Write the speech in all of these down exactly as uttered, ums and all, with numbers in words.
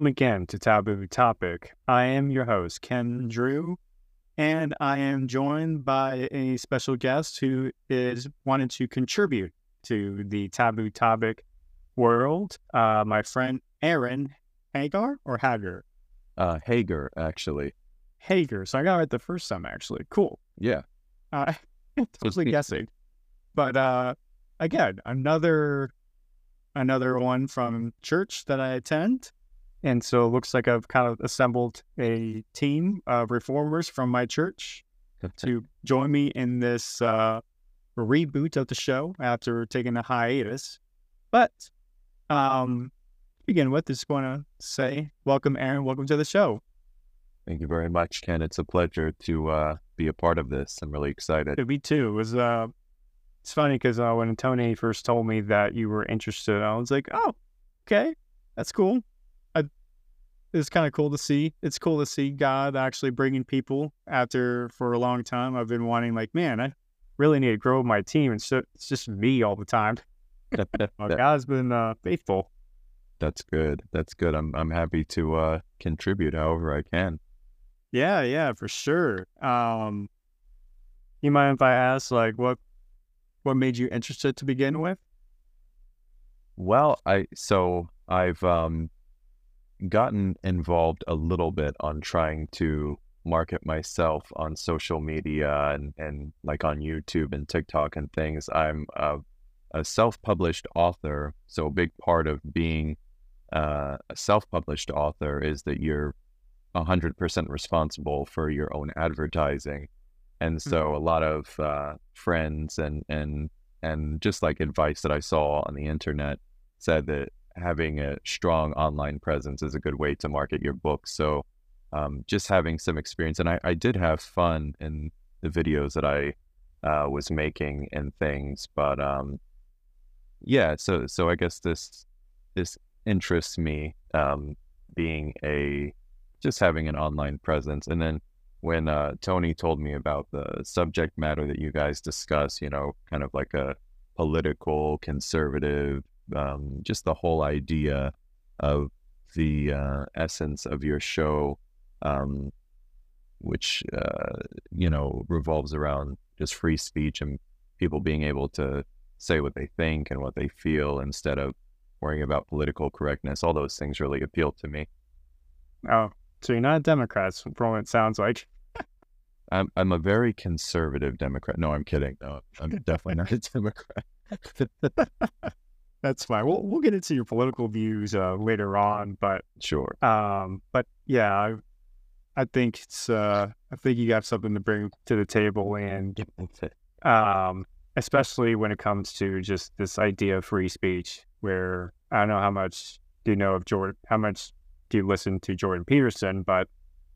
again to Taboo Topic. I am your host, Ken Drew, and I am joined by a special guest who is wanting to contribute to the Taboo Topic world. Uh, my friend Aaron Hagar or Hager? Uh, Hager, actually. Hager. So I got it the first time, actually. Cool. Yeah. Uh, totally guessing. But uh, again, another another one from church that I attend. And so it looks like I've kind of assembled a team of reformers from my church to join me in this uh, reboot of the show after taking a hiatus. But um, to begin with, just want to say welcome, Aaron. Welcome to the show. Thank you very much, Ken. It's a pleasure to uh, be a part of this. I'm really excited. Me too. It was uh, it's funny because uh, when Tony first told me that you were interested, I was like, oh, okay, that's cool. I, it's kind of cool to see. It's cool to see God actually bringing people after for a long time. I've been wanting, like, man, I really need to grow my team. And so it's just me all the time. well, God's been uh, faithful. That's good. That's good. I'm I'm happy to uh, contribute however I can. Yeah, yeah, for sure. Um, you mind if I ask, like, what what made you interested to begin with? Well, I so I've um, gotten involved a little bit on trying to market myself on social media and, and like on YouTube and TikTok and things. I'm a, a self-published author, so a big part of being uh, a self-published author is that you're one hundred percent responsible for your own advertising. And so mm-hmm. a lot of uh, friends and, and, and just like advice that I saw on the internet said that having a strong online presence is a good way to market your book. So um, just having some experience, and I, I did have fun in the videos that I uh, was making and things, but um, yeah, so, so I guess this, this interests me um, being a, just having an online presence. And then when uh, Tony told me about the subject matter that you guys discuss, you know, kind of like a political, conservative, um, just the whole idea of the uh, essence of your show, um, which, uh, you know, revolves around just free speech and people being able to say what they think and what they feel instead of worrying about political correctness. All those things really appeal to me. Oh, so you're not a Democrat, from what it sounds like. I'm I'm a very conservative Democrat. No, I'm kidding. No, I'm definitely not a Democrat. That's fine. We'll we'll get into your political views uh, later on, but sure. Um, but yeah, I, I think it's uh, I think you got something to bring to the table, and um, especially when it comes to just this idea of free speech, where I don't know how much do you know of Jordan, how much do you listen to Jordan Peterson, but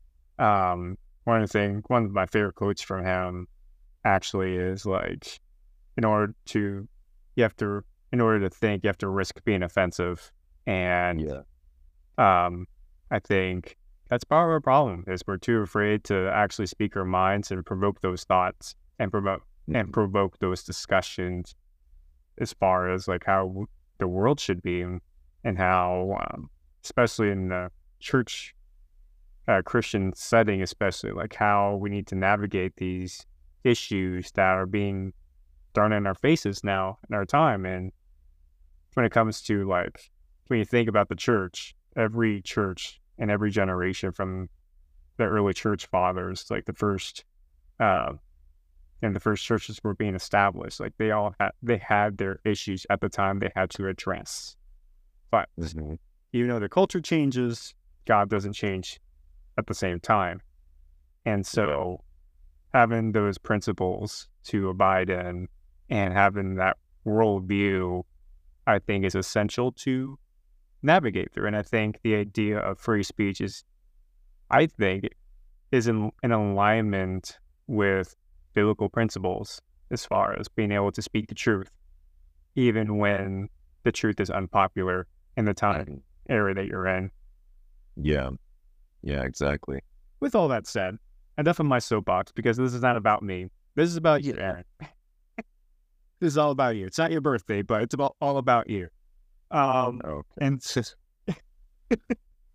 um, one of the things, one of my favorite quotes from him actually is like, in order to, you have to, in order to think, you have to risk being offensive. And yeah. um, I think that's part of our problem is we're too afraid to actually speak our minds and provoke those thoughts and promote mm-hmm. and provoke those discussions as far as like how w- the world should be and, and how, um, especially in the church uh, Christian setting, especially like how we need to navigate these issues that are being thrown in our faces now in our time. And when it comes to like, when you think about the church, every church and every generation from the early church fathers, like the first, uh, and the first churches were being established, like they all had, they had their issues at the time they had to address. But mm-hmm. even though the culture changes, God doesn't change at the same time. And so having those principles to abide in and having that worldview, I think, is essential to navigate through. And I think the idea of free speech is, I think, is in, in alignment with biblical principles as far as being able to speak the truth, even when the truth is unpopular in the time area that you're in. Yeah. Yeah, exactly. With all that said, enough of my soapbox, because this is not about me. This is about you, Aaron. This is all about you. It's not your birthday, but it's about all about you. Um, okay. And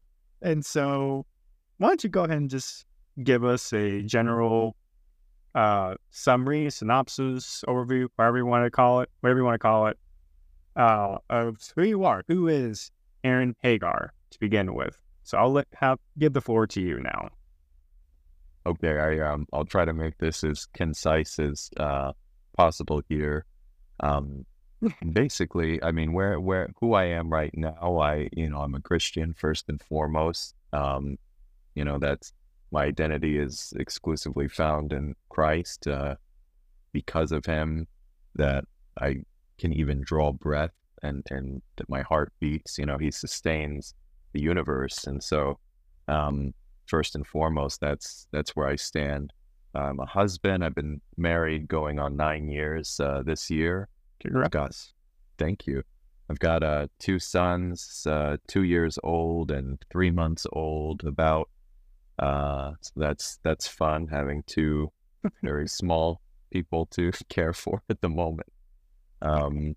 And so why don't you go ahead and just give us a general uh, summary, synopsis, overview, whatever you want to call it, whatever you want to call it, uh, of who you are. Who is Aaron Hagar to begin with? So I'll let have give the floor to you now. Okay, I um, I'll try to make this as concise as uh, possible here. Um, basically, I mean, where where who I am right now, I you know I'm a Christian first and foremost. Um, you know that's my identity is exclusively found in Christ. Uh, because of Him, that I can even draw breath and and that my heart beats. You know, He sustains the universe, and so um, first and foremost, that's that's where I stand. I'm a husband. I've been married going on nine years uh, this year. Congrats. Thank you. I've got uh, two sons, uh, two years old and three months old. About uh, so that's that's fun having two very small people to care for at the moment. Um,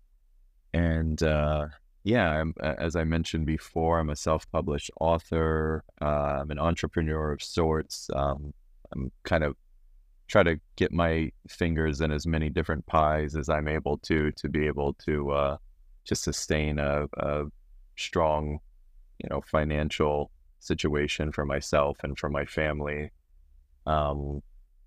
and uh, yeah, I'm, as I mentioned before, I'm a self-published author. Uh, I'm an entrepreneur of sorts. Um, I'm kind of try to get my fingers in as many different pies as I'm able to, to be able to uh, just sustain a, a strong, you know, financial situation for myself and for my family. Um,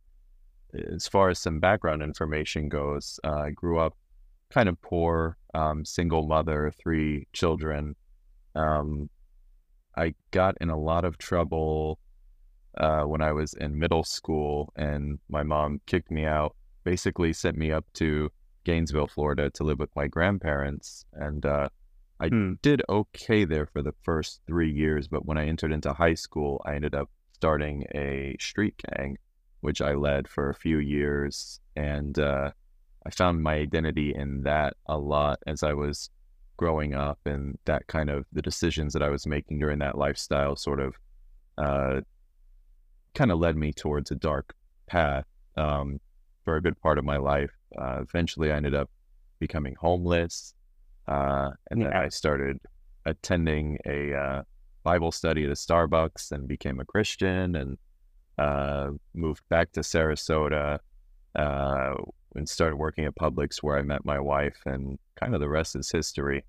as far as some background information goes, uh, I grew up kind of poor, um, single mother, three children. Um, I got in a lot of trouble Uh, when I was in middle school, and my mom kicked me out, basically sent me up to Gainesville, Florida to live with my grandparents. And uh, I Hmm. did okay there for the first three years. But when I entered into high school, I ended up starting a street gang, which I led for a few years. And uh, I found my identity in that a lot as I was growing up, and that kind of the decisions that I was making during that lifestyle sort of uh, kind of led me towards a dark path um, for a good part of my life. Uh, eventually, I ended up becoming homeless, uh, and then Yeah. I started attending a uh, Bible study at a Starbucks and became a Christian, and uh, moved back to Sarasota uh, and started working at Publix, where I met my wife, and kind of the rest is history.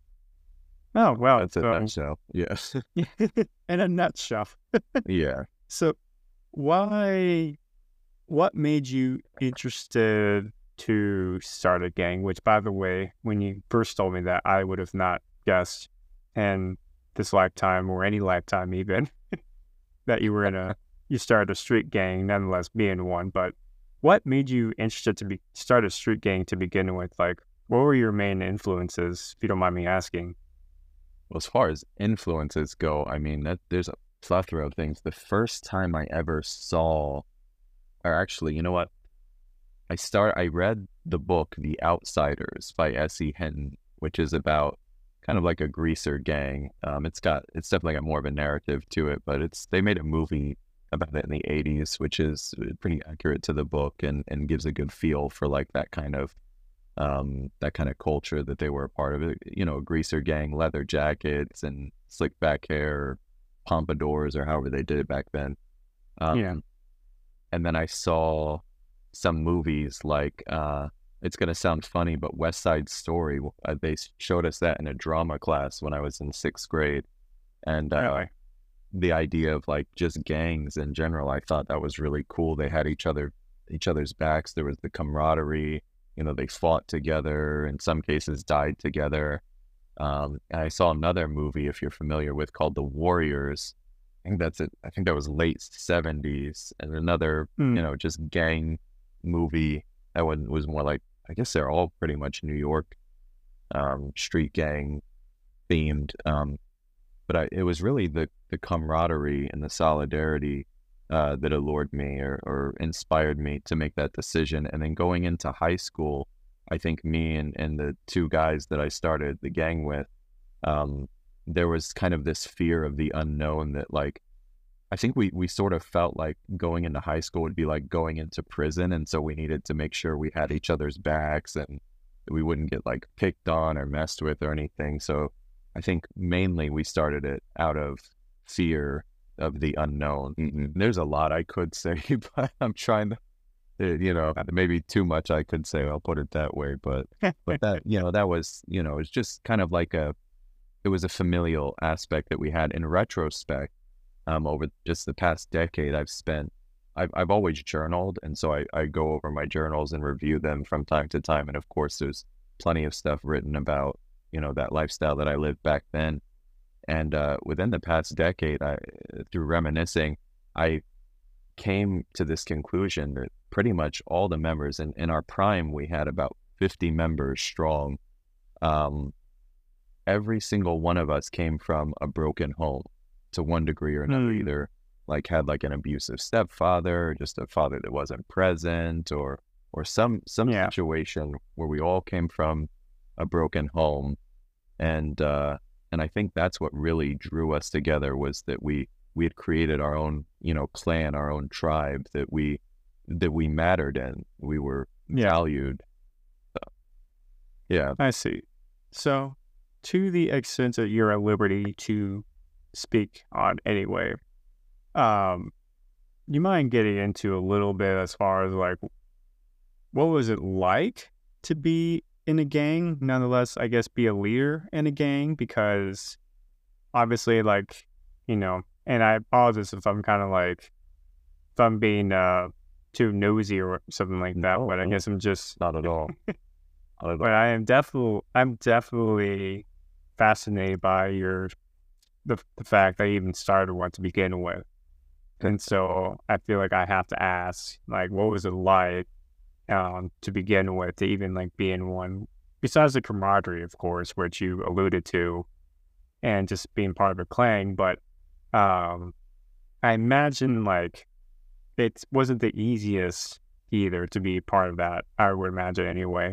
Oh, wow. That's a So, nutshell. Yeah. in a nutshell. Yeah. So, why, what made you interested to start a gang? Which, by the way, when you first told me that, I would have not guessed in this lifetime or any lifetime even that you were in a, you started a street gang, nonetheless being one. But what made you interested to be start a street gang to begin with? Like, what were your main influences, if you don't mind me asking? Well, as far as influences go, I mean, that there's a plethora of things. The first time I ever saw, or actually, you know what? I start. I read the book The Outsiders by S E Hinton, which is about kind of like a greaser gang. Um, it's got it's definitely got more of a narrative to it, but it's they made a movie about it in the eighties, which is pretty accurate to the book and and gives a good feel for like that kind of um, that kind of culture that they were a part of. It. You know, a greaser gang, leather jackets and slick back hair, pompadours, or however they did it back then. Um, Yeah. and then I saw some movies like, uh, it's going to sound funny, but West Side Story. Uh, they showed us that in a drama class when I was in sixth grade. And uh, Really? the idea of like just gangs in general, I thought that was really cool. They had each other, each other's backs. There was the camaraderie. You know, they fought together. In some cases, died together. Um, and I saw another movie, if you're familiar with, called The Warriors. I think that's it. I think that was late seventies, and another, Mm. you know, just gang movie that one was more like, I guess they're all pretty much New York, um, street gang themed. Um, but I, it was really the the camaraderie and the solidarity uh, that allured me or, or inspired me to make that decision. And then going into high school, I think me and, and the two guys that I started the gang with, um, there was kind of this fear of the unknown that like, I think we, we sort of felt like going into high school would be like going into prison. And so we needed to make sure we had each other's backs and we wouldn't get like picked on or messed with or anything. So I think mainly we started it out of fear of the unknown. Mm-hmm. There's a lot I could say, but I'm trying to, uh, you know, maybe too much I could say. I'll put it that way. But, but that, you know, that was, you know, it's just kind of like a, it was a familial aspect that we had. In retrospect, um, over just the past decade, I've spent, I've, I've always journaled. And so I, I go over my journals and review them from time to time. And of course, there's plenty of stuff written about, you know, that lifestyle that I lived back then. And uh, within the past decade, I, through reminiscing, I came to this conclusion that pretty much all the members, in, in our prime, we had about fifty members strong. Um, every single one of us came from a broken home to one degree or another, Mm. either like had like an abusive stepfather, just a father that wasn't present, or or some some Yeah. situation where we all came from a broken home. And uh, and I think that's what really drew us together, was that we we had created our own, you know, clan, our own tribe, that we that we mattered in, we were Yeah. valued. So, yeah. I see. So, to the extent that you're at liberty to speak on anyway, um, you mind getting into a little bit as far as like, what was it like to be in a gang? Nonetheless, I guess be a leader in a gang, because obviously, like, you know, and I apologize if I'm kind of like, if I'm being uh too nosy or something like that, No, but I no. guess I'm just Not at all. Not at all. but I am definitely, I'm definitely fascinated by your the the fact that you even started one to begin with, and so I feel like I have to ask, like, what was it like, um, to begin with, to even like be in one? Besides the camaraderie, of course, which you alluded to, and just being part of a clan, but um, I imagine like it wasn't the easiest either to be part of that. I would imagine anyway.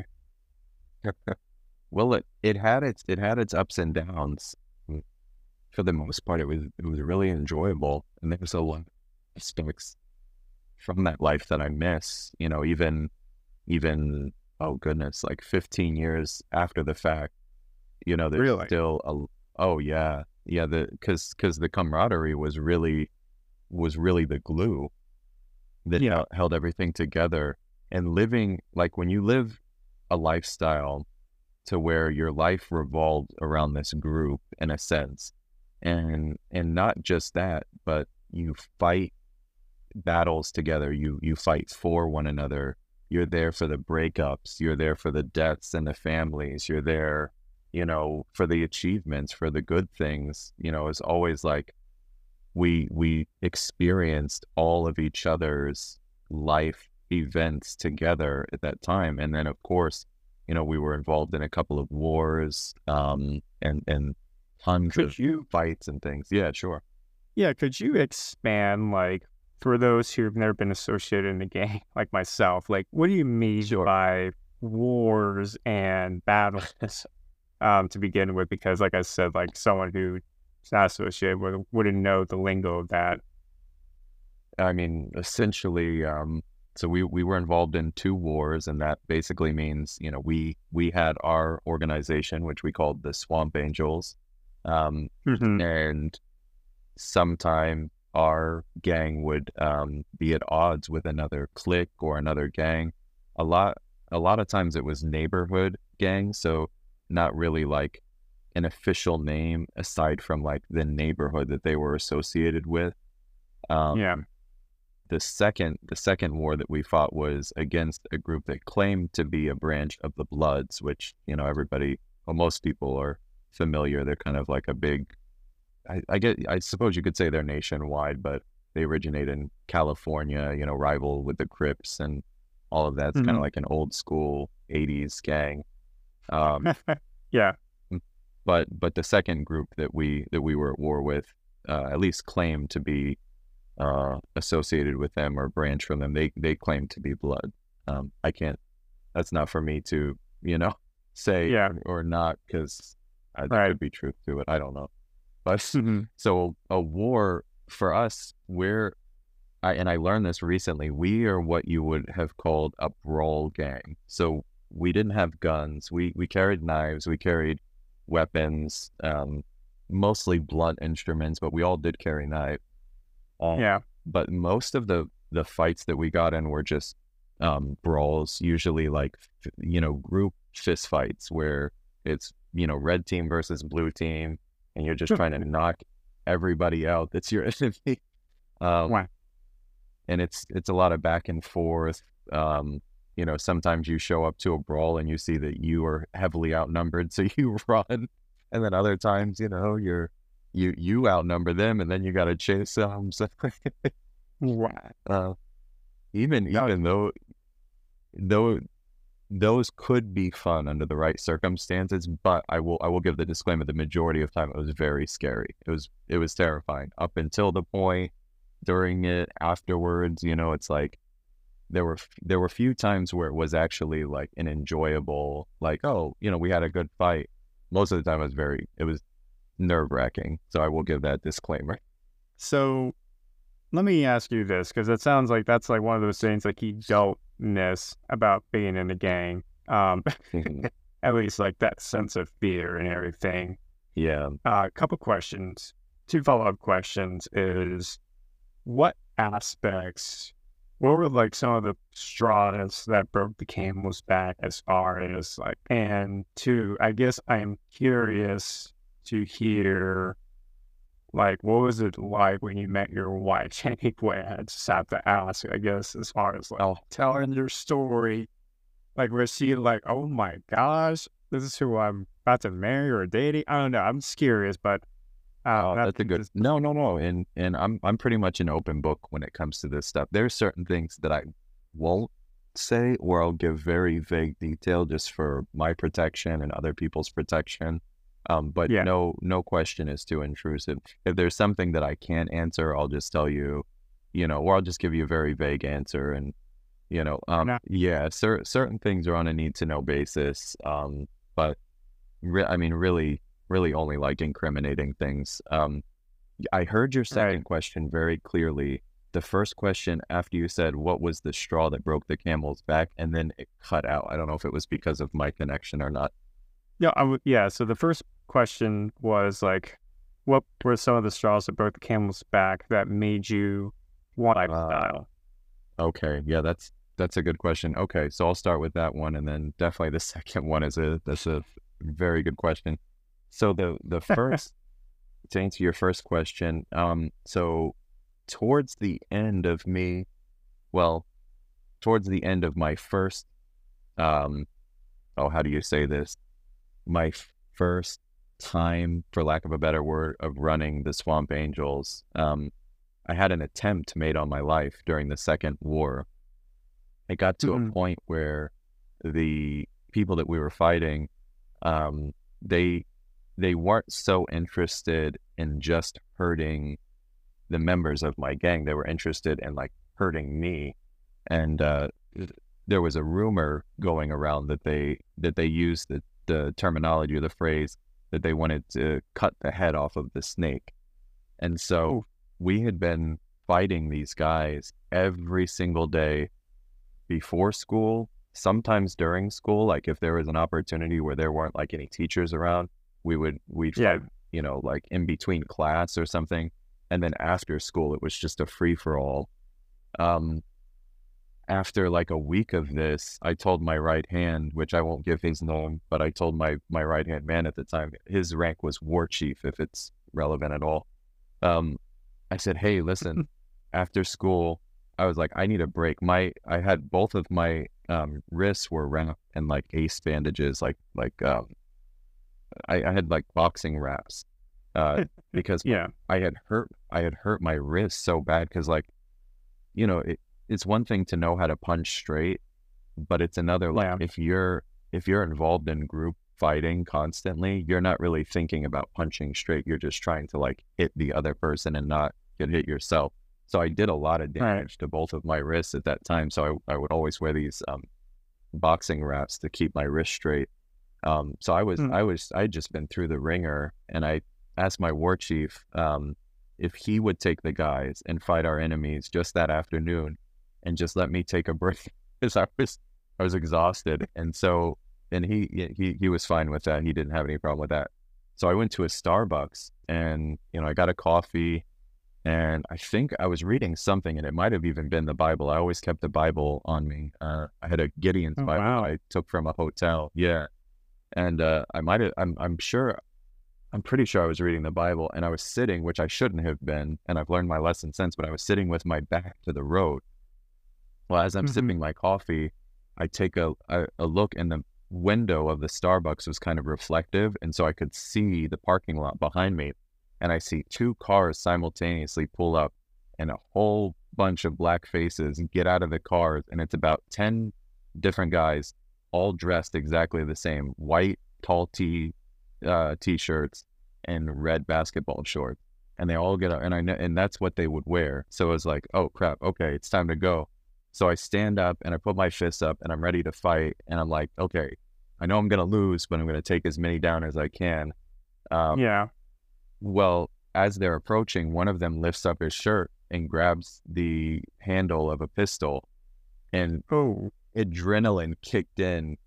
Well, it, it had its it had its ups and downs. Mm. For the most part, it was it was really enjoyable, and there was a lot of aspects from that life that I miss. You know, even even oh goodness, like fifteen years after the fact, you know, there's Really? still a oh yeah yeah the because because the camaraderie was really was really the glue that Yeah. held, held everything together. And living, like when you live a lifestyle to where your life revolved around this group in a sense, and and not just that, but you fight battles together, you you fight for one another, you're there for the breakups, you're there for the deaths and the families, you're there, you know, for the achievements, for the good things. You know, it's always like we we experienced all of each other's life events together at that time. And then of course, you know, we were involved in a couple of wars, um, and and tons Could of you, fights and things. Yeah, sure. yeah, could you expand, like, for those who've never been associated in the gang, like myself, like, what do you mean Sure. by wars and battles, um, to begin with? Because, like I said, like, someone who's not associated with it wouldn't know the lingo of that. I mean, essentially, um, so we, we were involved in two wars, and that basically means, you know, we we had our organization, which we called the Swamp Angels, um, Mhm. and sometime our gang would um, be at odds with another clique or another gang. A lot a lot of times it was neighborhood gangs, so not really like an official name aside from like the neighborhood that they were associated with. Um, Yeah. the second the second war that we fought was against a group that claimed to be a branch of the Bloods, which, you know, everybody, well, most people are familiar. They're kind of like a big, I, I get, I suppose you could say they're nationwide, but they originate in California, you know, rival with the Crips and all of that's kind Mhm. of like an old school eighties gang. Um, Yeah. but but the second group that we that we were at war with, uh, at least claimed to be uh, associated with them or branch from them. They they claim to be Blood. Um, I can't. That's not for me to, you know, say Yeah. or, or not, because there Right. could be truth to it. I don't know. But Mhm. so a war for us, we're I and I learned this recently. We are what you would have called a brawl gang. So we didn't have guns. We we carried knives. We carried weapons. Um, mostly blunt instruments, but we all did carry knives. Uh, Yeah. but most of the the fights that we got in were just um, brawls, usually like f- you know group fist fights where it's you know red team versus blue team, and you're just trying to knock everybody out that's your enemy. Um, Wow. and it's it's a lot of back and forth. Um, you know, sometimes you show up to a brawl and you see that you are heavily outnumbered, so you run, and then other times, you know, you're you you outnumber them, and then you got to chase them. So, Wow. uh, even That even though though those could be fun under the right circumstances, but I will I will give the disclaimer: the majority of time it was very scary. It was it was terrifying up until the point, during it, afterwards. You know, it's like there were there were few times where it was actually like an enjoyable, like, oh, you know, we had a good fight. Most of the time it was very it was nerve wracking. So I will give that disclaimer. So let me ask you this, because it sounds like that's like one of those things like you don't miss about being in a gang. Um, at least like that sense of fear and everything. Yeah. A uh, couple questions, two follow-up questions is what aspects, what were like some of the straws that broke the camel's back as far as like, and two, I guess I'm curious to hear like, what was it like when you met your wife? Anyway, I just have to ask, I guess, as far as like Oh, telling your story, like, was she like, oh my gosh, this is who I'm about to marry or dating? I don't know. I'm just curious, but uh, oh, that that's a good. is, No, no, no. And and I'm I'm pretty much an open book when it comes to this stuff. There's certain things that I won't say, or I'll give very vague detail just for my protection and other people's protection. Um, but yeah, no, no question is too intrusive. If there's something that I can't answer, I'll just tell you, you know, or I'll just give you a very vague answer. And, you know, um, no, yeah, cer- certain things are on a need to know basis. Um, but re- I mean, really, really only like incriminating things. Um, I heard your second right. question very clearly. The first question after you said, what was the straw that broke the camel's back? And then it cut out. I don't know if it was because of my connection or not. Yeah, I w- yeah. So the first question was like, what were some of the straws that broke the camel's back that made you want Uh, lifestyle? Okay, yeah, that's that's a good question. Okay, so I'll start with that one, and then definitely the second one is a that's a very good question. So the the first to answer your first question, um, so towards the end of me, well, towards the end of my first, um, oh, how do you say this? My f- first time, for lack of a better word, of running the Swamp Angels, um, I had an attempt made on my life during the Second War. It got to a Mm-hmm. point where the people that we were fighting, um, they they weren't so interested in just hurting the members of my gang. They were interested in like hurting me. And uh, there was a rumor going around that they that they used the, the terminology or the phrase that they wanted to cut the head off of the snake. And so Oh, we had been fighting these guys every single day before school, sometimes during school. Like if there was an opportunity where there weren't like any teachers around, we would we'd yeah, fight, you know, like in between class or something. And then after school, it was just a free for all. Um, after like a week of this, I told my right hand, which I won't give his name, but I told my my right hand man at the time, his rank was war chief, if it's relevant at all. Um, I said, hey, listen, after school, I was like, I need a break. My I had both of my um, wrists were wrapped in like ace bandages, like like um, I, I had like boxing wraps, uh, because yeah, I had hurt I had hurt my wrist so bad because like you know it, it's one thing to know how to punch straight, but it's another like yeah, if you're if you're involved in group fighting constantly, you're not really thinking about punching straight. You're just trying to like hit the other person and not get hit yourself. So I did a lot of right. damage to both of my wrists at that time. So I, I would always wear these um, boxing wraps to keep my wrist straight. Um, so I was, Mm. I was, I had just been through the ringer, and I asked my war chief um, if he would take the guys and fight our enemies just that afternoon, and just let me take a break because I was, I was exhausted, and so, and he, he, he was fine with that. He didn't have any problem with that. So I went to a Starbucks and, you know, I got a coffee and I think I was reading something and it might have even been the Bible. I always kept the Bible on me. Uh, I had a Gideon's Oh, Bible wow. I took from a hotel. Yeah. And uh, I might have, I'm, I'm sure, I'm pretty sure I was reading the Bible and I was sitting, which I shouldn't have been. And I've learned my lesson since, but I was sitting with my back to the road. Well, as I'm Hmm. sipping my coffee, I take a, a, a look and the window of the Starbucks was kind of reflective. And so I could see the parking lot behind me. And I see two cars simultaneously pull up and a whole bunch of black faces get out of the cars. And it's about ten different guys, all dressed exactly the same, white, tall tee, uh, t-shirts and red basketball shorts. And they all get out, and I know, and that's what they would wear. So it was like, oh crap, okay, it's time to go. So I stand up and I put my fists up and I'm ready to fight. And I'm like, okay, I know I'm going to lose, but I'm going to take as many down as I can. Um, Yeah. well, as they're approaching, one of them lifts up his shirt and grabs the handle of a pistol, and Oh, adrenaline kicked in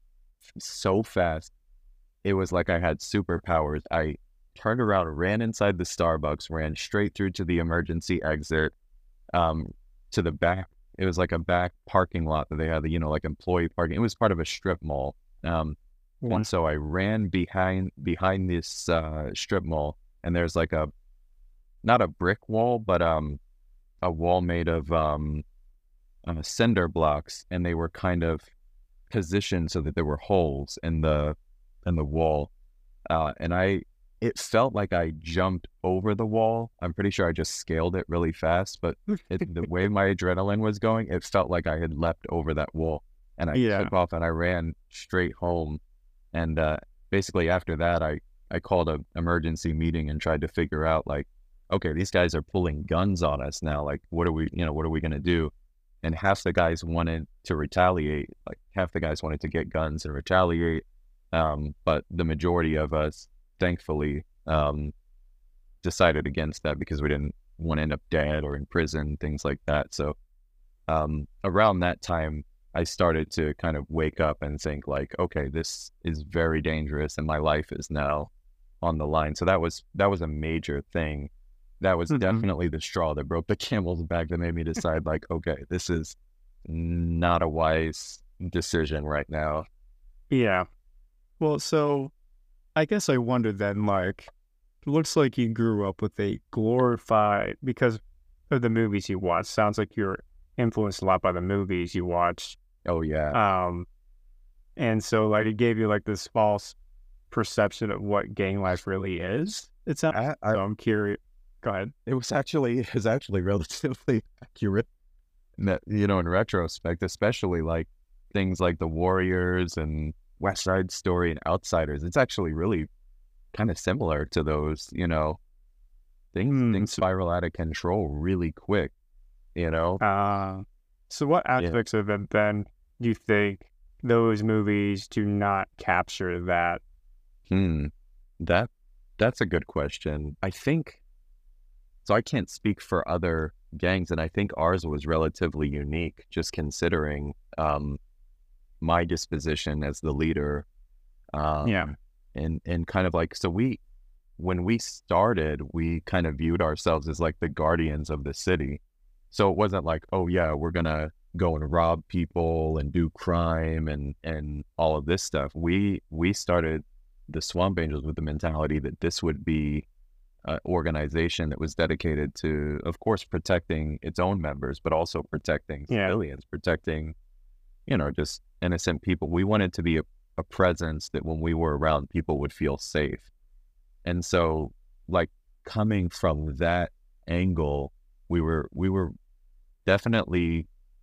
so fast. It was like I had superpowers. I turned around, ran inside the Starbucks, ran straight through to the emergency exit, um, to the back. It was like a back parking lot that they had, you know, like employee parking. It was part of a strip mall. Um, yeah. and so I ran behind behind this uh, strip mall, and there's like a, not a brick wall, but um, a wall made of um, uh, cinder blocks, and they were kind of positioned so that there were holes in the in the wall. Uh, and I, it felt like I jumped over the wall. I'm pretty sure I just scaled it really fast, but it, the way my adrenaline was going, it felt like I had leapt over that wall. And I Yeah. took off and I ran straight home. And uh, basically after that, I, I called an emergency meeting and tried to figure out like, okay, these guys are pulling guns on us now. Like, what are we, you know, what are we going to do? And half the guys wanted to retaliate. Like half the guys wanted to get guns and retaliate. Um, but the majority of us, thankfully, um, decided against that because we didn't want to end up dead or in prison, things like that. So um, around that time, I started to kind of wake up and think like, okay, this is very dangerous and my life is now on the line. So that was, that was a major thing. That was Mhm. definitely the straw that broke the camel's back that made me decide like, okay, this is not a wise decision right now. Yeah. Well, so I guess I wonder then, like, it looks like you grew up with a glorified, because of the movies you watched. Sounds like you're influenced a lot by the movies you watched. Oh yeah. Um, and so like it gave you like this false perception of what gang life really is. It sounds. I, I, So I'm curious. Go ahead. it was actually, it was actually relatively accurate. That, you know, in retrospect, especially like things like The Warriors and West Side Story and Outsiders, it's actually really kind of similar to those, you know, things, Hmm. things spiral out of control really quick, you know? Uh, so what Yeah. aspects of it then do you think those movies do not capture that? Hmm. That, that's a good question. I think, so I can't speak for other gangs, and I think ours was relatively unique, just considering um, my disposition as the leader. Um, Yeah. and and kind of like, so we, when we started, we kind of viewed ourselves as like the guardians of the city. So it wasn't like, oh yeah, we're gonna go and rob people and do crime and and all of this stuff. We we started the Swamp Angels with the mentality that this would be an organization that was dedicated to, of course, protecting its own members, but also protecting Yeah. civilians, protecting, you know, just innocent people. We wanted to be a, a presence that when we were around, people would feel safe. And so, like, coming from that angle, we were we were definitely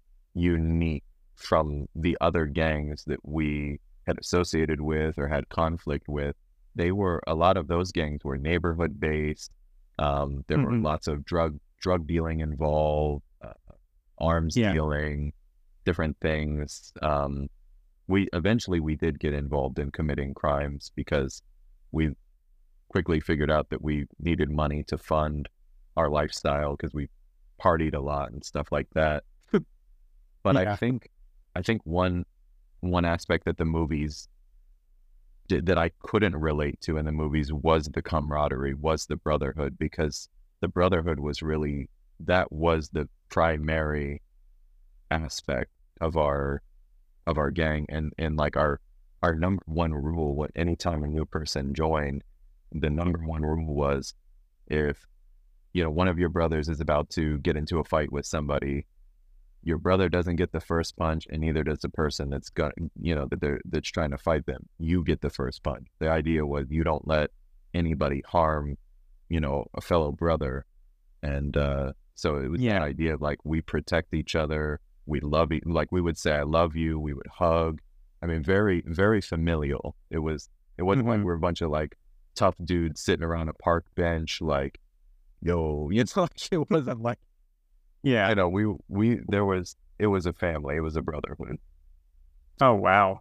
unique from the other gangs that we had associated with or had conflict with. They were, a lot of those gangs were neighborhood based. Um, there were Mhm. lots of drug drug dealing involved, uh, arms Yeah. dealing, different things. Um, we eventually we did get involved in committing crimes because we quickly figured out that we needed money to fund our lifestyle because we partied a lot and stuff like that. But I Yeah. think I think one one aspect that the movies did, that I couldn't relate to in the movies was the camaraderie, was the brotherhood, because the brotherhood was really, that was the primary aspect of our of our gang. And and like our our number one rule, what anytime a new person joined, the number one rule was, if you know one of your brothers is about to get into a fight with somebody, your brother doesn't get the first punch, and neither does the person that's got, you know, that they're, that's trying to fight them. You get the first punch. The idea was you don't let anybody harm, you know, a fellow brother. And uh, so it was Yeah. the idea of like, we protect each other. We love each, like we would say, I love you. We would hug. I mean, very, very familial. It was, it wasn't like Mhm. we're a bunch of like tough dudes sitting around a park bench, like, yo, you know, like, it wasn't like, Yeah. I know we we there was it was a family, it was a brotherhood. Oh, wow.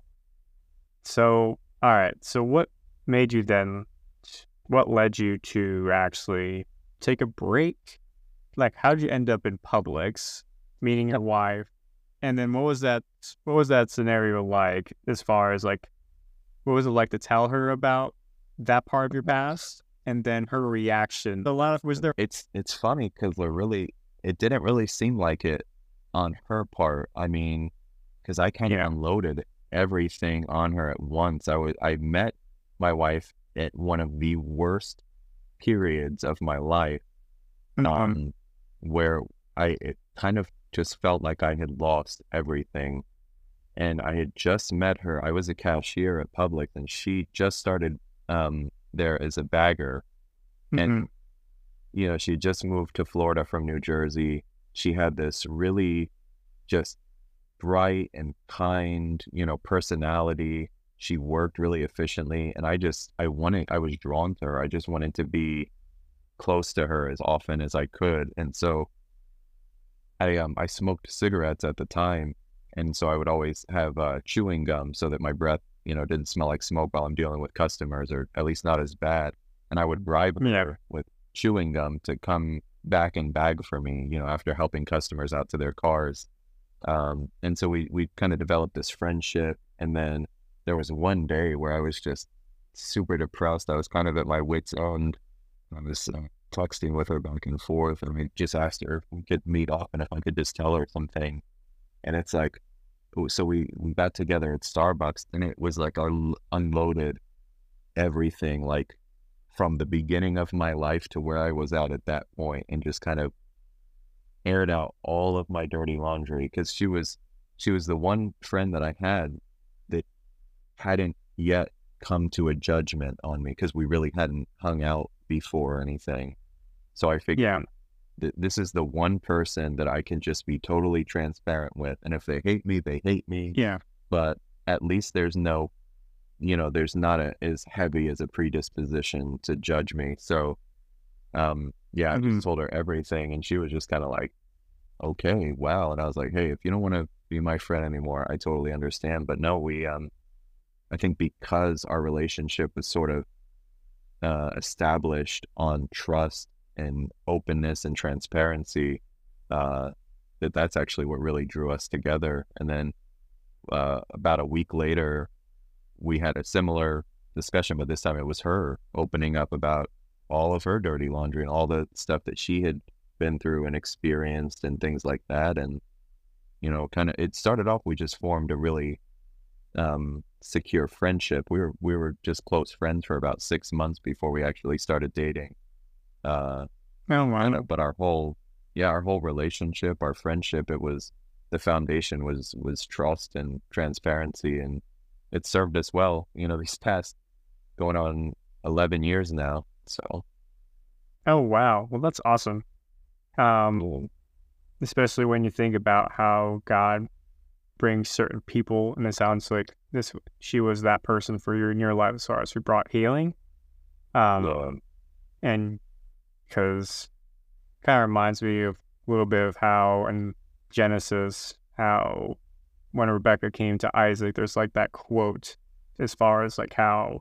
So, all right. So what made you then, what led you to actually take a break? Like, how did you end up in Publix, meeting your wife? And then what was that, what was that scenario like, as far as like, what was it like to tell her about that part of your past? And then her reaction. A lot of, was there, It's it's funny because we're really it didn't really seem like it on her part. I mean, because I kind of Yeah. unloaded everything on her at once. I was I met my wife at one of the worst periods of my life, um, um, where I it kind of just felt like I had lost everything. And I had just met her. I was a cashier at Publix, and she just started um, there as a bagger. And, mhm. you know, she just moved to Florida from New Jersey. She had this really just bright and kind, you know, personality. She worked really efficiently. And I just, I wanted, I was drawn to her. I just wanted to be close to her as often as I could. And so I, um, I smoked cigarettes at the time. And so I would always have uh, chewing gum so that my breath, you know, didn't smell like smoke while I'm dealing with customers, or at least not as bad. And I would bribe Yeah. her with chewing gum to come back and bag for me, you know, after helping customers out to their cars. Um, and so we, we kind of developed this friendship. And then there was one day where I was just super depressed. I was kind of at my wit's end. I was uh, texting with her back and forth, and I just asked her if we could meet up and if I could just tell her something. And it's like, so we, we got together at Starbucks, and it was like I unloaded everything, like from the beginning of my life to where I was at at that point, and just kind of aired out all of my dirty laundry. Because she was, she was the one friend that I had that hadn't yet come to a judgment on me, because we really hadn't hung out before or anything. So I figured, Yeah. th- this is the one person that I can just be totally transparent with. And if they hate me, they hate me. Yeah. But at least there's no, you know, there's not a, as heavy as a predisposition to judge me. So, um, yeah, I Mhm. just told her everything, and she was just kind of like, okay, wow. And I was like, hey, if you don't want to be my friend anymore, I totally understand. But no, we, um, I think because our relationship was sort of uh, established on trust and openness and transparency, uh, that that's actually what really drew us together. And then uh, about a week later, we had a similar discussion, but this time it was her opening up about all of her dirty laundry and all the stuff that she had been through and experienced and things like that. And, you know, kind of, it started off, we just formed a really um, secure friendship. We were, we were just close friends for about six months before we actually started dating. Uh, Oh, wow. kind of, but our whole, yeah, our whole relationship, our friendship, it was, the foundation was, was trust and transparency, and it served us well, you know, these past going on eleven years now. So, Oh, wow. Well, that's awesome. Um, cool. especially when you think about how God brings certain people, and it sounds like this, she was that person for you in your life as far as who brought healing. Um, Um, and because kind of reminds me of a little bit of how in Genesis, how when Rebecca came to Isaac, there's like that quote as far as like how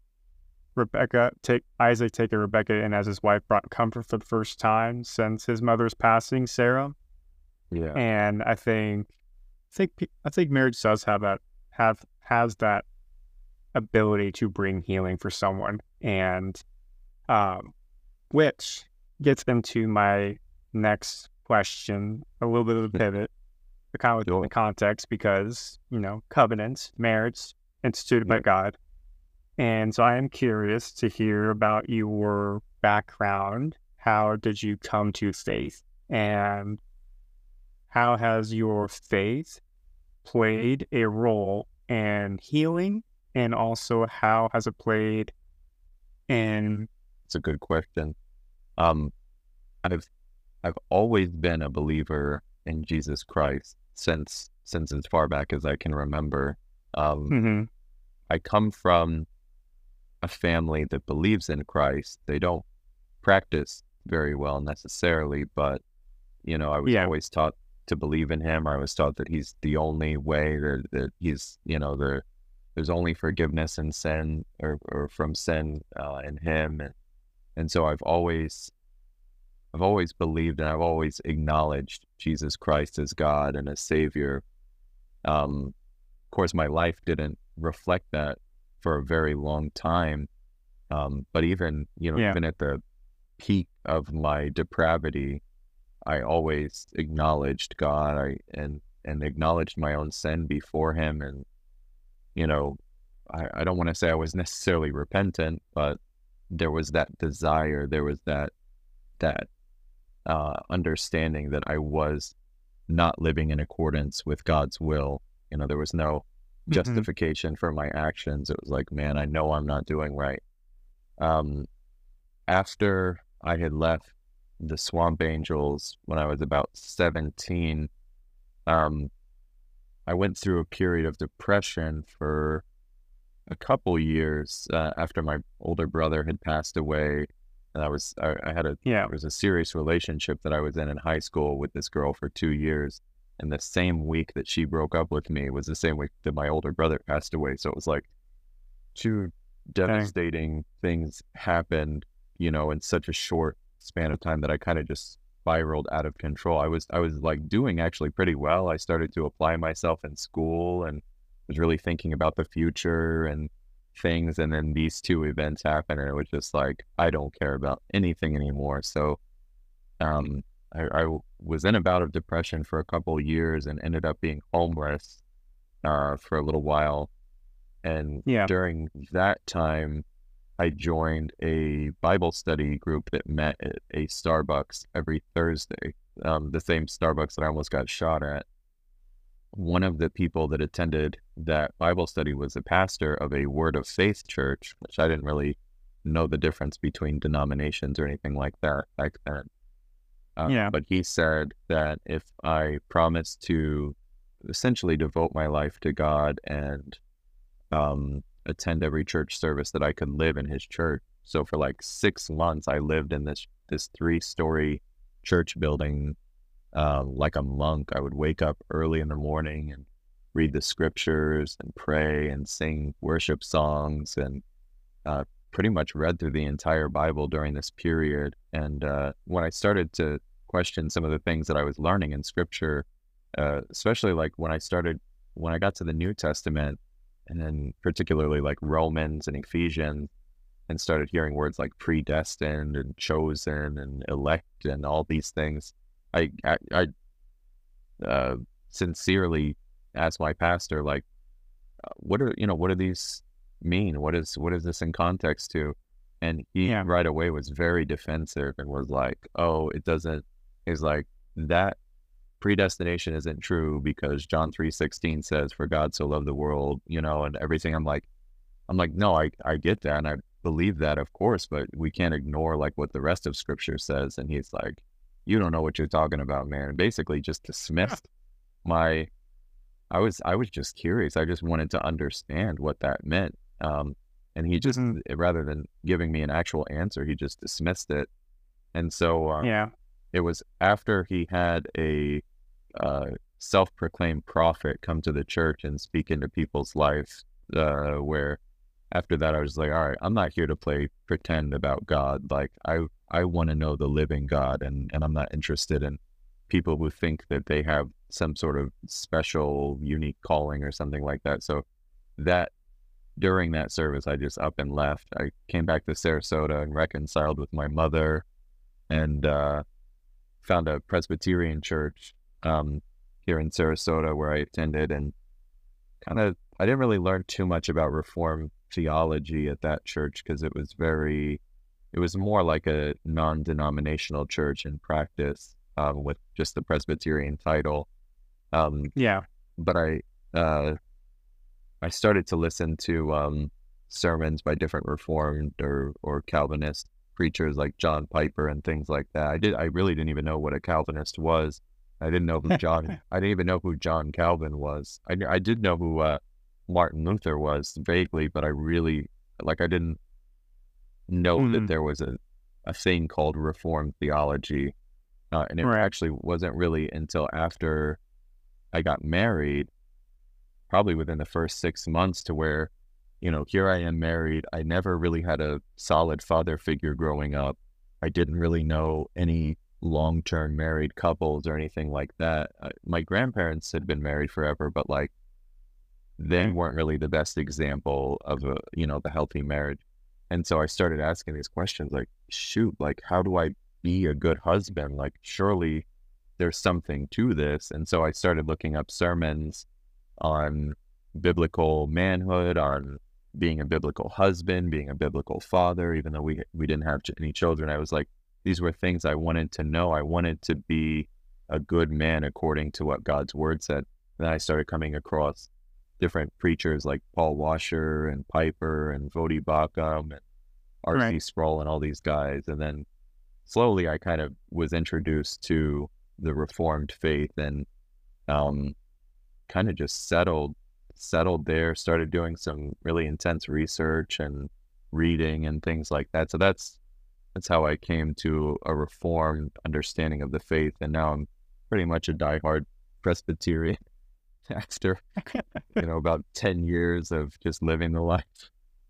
Rebecca take Isaac taking Rebecca in as his wife brought comfort for the first time since his mother's passing, Sarah. yeah, And I think, I think, pe- I think marriage does have that, have has that ability to bring healing for someone. And um, which gets into my next question, a little bit of a pivot, but kind of within Sure. the context, because, you know, covenants, marriage, instituted by Yeah. God. And so I am curious to hear about your background. How did you come to faith? And how has your faith played a role in healing? And also, how has it played in... It's a good question. Um, I've I've always been a believer in Jesus Christ since since as far back as I can remember. Um, Mhm. I come from a family that believes in Christ. They don't practice very well necessarily, but you know, I was Yeah. always taught to believe in him. I was taught that he's the only way, that, that he's, you know, there there's only forgiveness in sin, or, or from sin uh, in him. And, and so I've always I've always believed, and I've always acknowledged Jesus Christ as God and as Savior. Um, of course, my life didn't reflect that for a very long time. Um, but even, you know, Yeah. even at the peak of my depravity, I always acknowledged God, I, and, and acknowledged my own sin before him. And, you know, I, I don't want to say I was necessarily repentant, but there was that desire, there was that, that uh, understanding that I was not living in accordance with God's will. You know, there was no Mhm. justification for my actions. It was like, man, I know I'm not doing right. Um, after I had left the Swamp Angels when I was about seventeen, um, I went through a period of depression for a couple years uh, after my older brother had passed away. And I was, I, I had a, Yeah. there was a serious relationship that I was in in high school with this girl for two years. And the same week that she broke up with me was the same week that my older brother passed away. So it was like two devastating things happened, you know, in such a short span of time that I kind of just spiraled out of control. I was, I was like doing actually pretty well. I started to apply myself in school and was really thinking about the future and things. And then these two events happened, and it was just like, I don't care about anything anymore. So, um, I, I was in a bout of depression for a couple of years and ended up being homeless, uh, for a little while. And Yeah. during that time, I joined a Bible study group that met at a Starbucks every Thursday, um, the same Starbucks that I almost got shot at. One of the people that attended that Bible study was a pastor of a Word of Faith church, which I didn't really know the difference between denominations or anything like that back then. Uh, Yeah. But he said that if I promised to essentially devote my life to God and um, attend every church service, that I could live in his church. So for like six months, I lived in this this three story church building, uh, like a monk. I would wake up early in the morning and read the scriptures and pray and sing worship songs, and uh, pretty much read through the entire Bible during this period. And uh, when I started to question some of the things that I was learning in scripture, uh, especially like when I started, when I got to the New Testament, and then particularly like Romans and Ephesians, and started hearing words like predestined and chosen and elect and all these things, I, I, I uh, sincerely asked my pastor, like, uh, what are, you know, what do these mean? What is, what is this in context to? And he Yeah. right away was very defensive and was like, oh, it doesn't, he's like, that predestination isn't true because John three sixteen says, for God so loved the world, you know, and everything. I'm like, I'm like, no, I, I get that. And I believe that, of course, but we can't ignore like what the rest of scripture says. And he's like, you don't know what you're talking about, man. And basically just dismissed my, I was, I was just curious. I just wanted to understand what that meant. Um, and he just, Mhm. rather than giving me an actual answer, he just dismissed it. And so, uh, Yeah. it was after he had a, uh, self-proclaimed prophet come to the church and speak into people's lives, uh, where after that I was like, all right, I'm not here to play pretend about God. Like I, I want to know the living God, and, and I'm not interested in people who think that they have some sort of special, unique calling or something like that. So that during that service, I just up and left. I came back to Sarasota and reconciled with my mother, and uh, found a Presbyterian church um, here in Sarasota where I attended, and kind of, I didn't really learn too much about Reformed theology at that church because it was very, it was more like a non-denominational church in practice, um, with just the Presbyterian title. Um, Yeah. but I, uh, I started to listen to um, sermons by different Reformed or, or Calvinist preachers like John Piper and things like that. I did. I really didn't even know what a Calvinist was. I didn't know who John. I didn't even know who John Calvin was. I kn- I did know who uh, Martin Luther was vaguely, but I really like. I didn't know Mhm. that there was a a thing called Reformed theology, uh, and it Right. actually wasn't really until after I got married, probably within the first six months, to where, you know, here I am married. I never really had a solid father figure growing up. I didn't really know any long-term married couples or anything like that. Uh, my grandparents had been married forever, but like they weren't really the best example of a, you know, the healthy marriage. And so I started asking these questions like, shoot, like, how do I be a good husband? Like, surely there's something to this. And so I started looking up sermons on biblical manhood, on being a biblical husband, being a biblical father. Even though we we didn't have ch- any children, I was like, these were things I wanted to know. I wanted to be a good man according to what God's word said. And then I started coming across different preachers like Paul Washer and Piper and Vodi Bakum and R C Right. Sproul and all these guys. And then slowly I kind of was introduced to the Reformed faith, and um, kind of just settled settled there, started doing some really intense research and reading and things like that. So that's that's how I came to a Reformed understanding of the faith. And now I'm pretty much a diehard Presbyterian after, you know, about ten years of just living the life.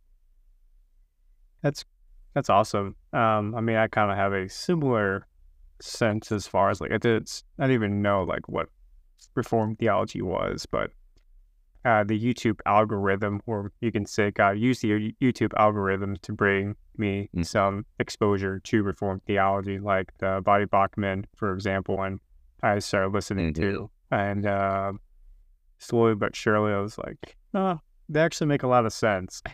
That's that's awesome. Um, I mean, I kind of have a similar sense as far as like I did. I didn't even know like what Reformed theology was, but uh, the YouTube algorithm, or you can say, God, use the Yo- YouTube algorithm to bring me Mm. some exposure to Reformed theology, like the Body Bachman, for example, and I started listening Mhm. to, and uh, slowly but surely, I was like, oh, they actually make a lot of sense.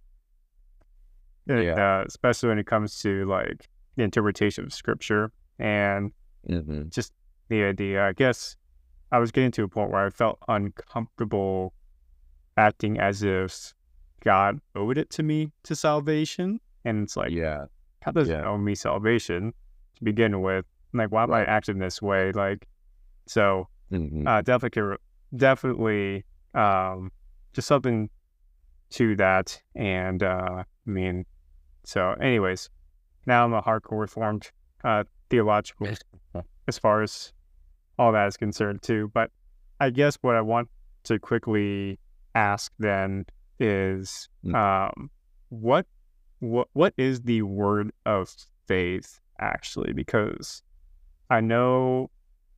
And, Yeah. uh, especially when it comes to like the interpretation of scripture and hmm just the idea. I guess I was getting to a point where I felt uncomfortable acting as if God owed it to me to salvation. And it's like, Yeah. how does Yeah. it owe me salvation to begin with? Like, why am I Right. acting this way? Like, so hmm uh, definitely, can re- definitely, um, just something to that. And uh, I mean, so, anyways, now I'm a hardcore reformed uh, theological as far as all that is concerned too. But I guess what I want to quickly ask then is, Mm. um, what what what is the word of faith actually? Because I know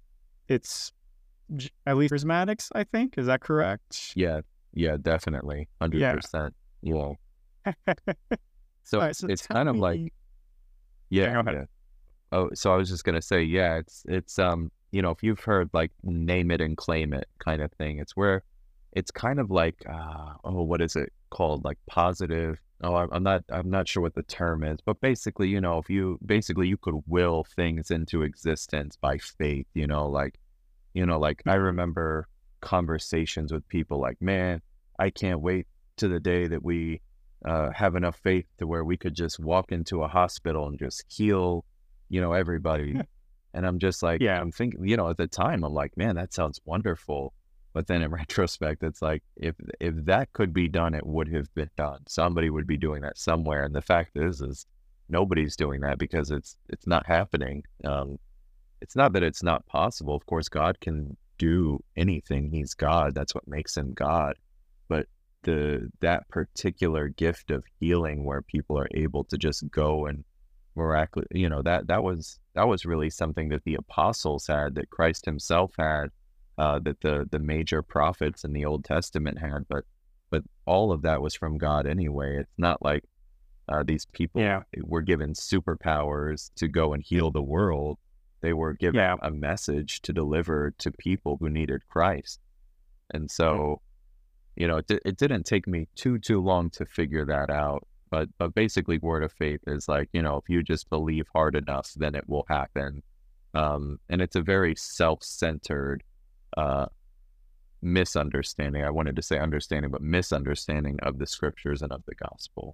it's j- at least charismatics. I think, is that correct? Yeah. Yeah. Definitely. Hundred Yeah. percent. Yeah. All So right. So it's tell kind of me. like, Yeah, yeah. go ahead. Yeah. Oh, so I was just gonna say, yeah, it's it's um, you know, if you've heard like name it and claim it kind of thing, it's where it's kind of like, uh, oh, what is it called? Like positive. Oh, I'm, I'm not I'm not sure what the term is, but basically, you know, if you basically you could will things into existence by faith, you know, like, you know, like I Mhm. remember conversations with people like, man, I can't wait to the day that we uh, have enough faith to where we could just walk into a hospital and just heal, you know, everybody. And I'm just like, Yeah. I'm thinking, you know, at the time, I'm like, man, that sounds wonderful. But then in retrospect, it's like, if if that could be done, it would have been done. Somebody would be doing that somewhere. And the fact is, is nobody's doing that because it's it's not happening. Um, it's not that it's not possible. Of course, God can do anything. He's God. That's what makes him God. But the that particular gift of healing where people are able to just go and miraculous, you know, that that was that was really something that the apostles had, that Christ himself had, uh, that the the major prophets in the Old Testament had. But but all of that was from God anyway. It's not like uh, these people Yeah. were given superpowers to go and heal the world. They were given Yeah. a message to deliver to people who needed Christ. And so, you know, it, di- it didn't take me too, too long to figure that out. But, but basically, word of faith is like, you know, if you just believe hard enough, then it will happen. Um, and it's a very self-centered uh, misunderstanding. I wanted to say understanding, but misunderstanding of the scriptures and of the gospel.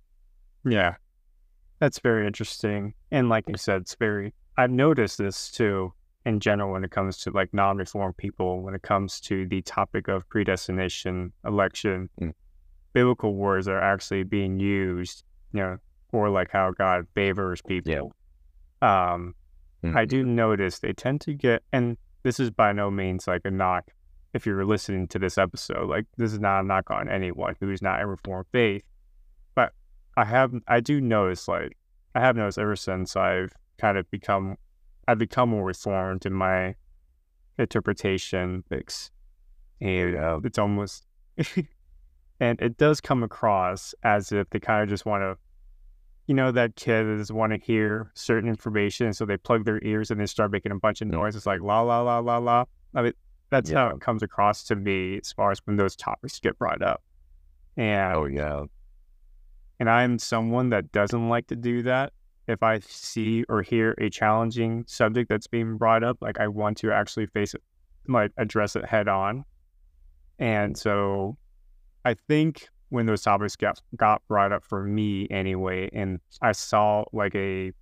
Yeah. That's very interesting. And like you said, it's very, I've noticed this too in general when it comes to like non-reformed people, when it comes to the topic of predestination, election, Mm. biblical words are actually being used, you know, for like how God favors people. Um, Mm. I do notice they tend to get, and this is by no means like a knock. If you're listening to this episode, like this is not a knock on anyone who's not in Reformed faith, but I have, I do notice, like, I have noticed ever since I've kind of become, I've become more reformed in my interpretation. It's, and Yeah. it's almost, and it does come across as if they kind of just want to, you know, that kid that just want to hear certain information, so they plug their ears and they start making a bunch of Mm. noise. It's like la la la la la. I mean, that's how Yeah. it comes across to me as far as when those topics get brought up. And Oh, yeah. and I'm someone that doesn't like to do that. If I see or hear a challenging subject that's being brought up, like I want to actually face it, like address it head on. And so I think when those topics got, got brought up for me anyway, and I saw like a